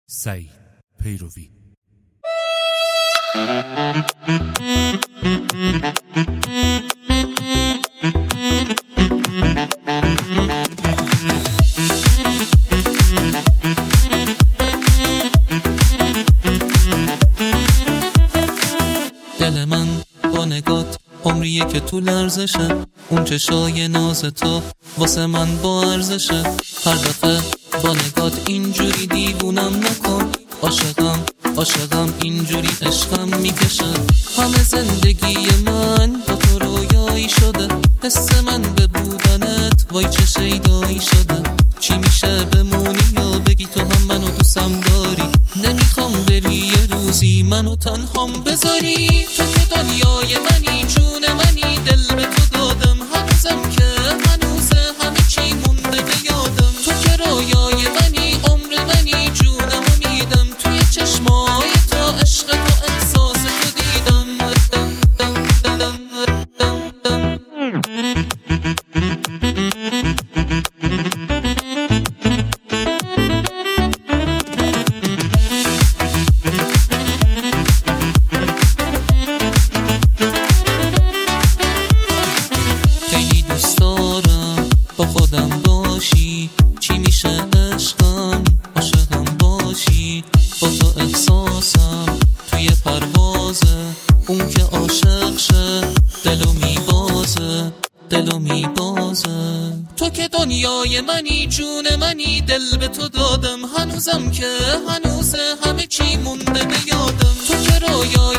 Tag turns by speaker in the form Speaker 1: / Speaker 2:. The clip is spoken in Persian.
Speaker 1: سعی پیروی.
Speaker 2: دل من با نگات عمریه که تو لرزشه، اون چشای ناز تو واسه من با ارزشه. هر دفعه با نگات اینجوری دیوونم نکن، عاشقم اینجوری عشقم میکشه. همه زندگی من با تو رویایی شده، حس من به بودنت وای چه شیدایی شده. چی میشه بمونی یا بگی تو هم منو دوستم داری؟ نمیخوام بری یه روزی منو تنهام بذاری. تو که دنیای منی، جون منی، دل به تو دادم، هنوزم که هنوزه همه چی مونده به یادم. تو که رویای منی، عمر منی، جونمو میدم، توی چشمای تو عشق تو احساس تو دیدم. با خودم باشی چی میشه عشقم، عاشقم باشی با تو احساسم توی پروازه. اون که عاشق شه دلو میبازه. تو که دنیای منی، جون منی، دل به تو دادم، هنوزم که هنوزه همه چی مونده به یادم. تو که رویای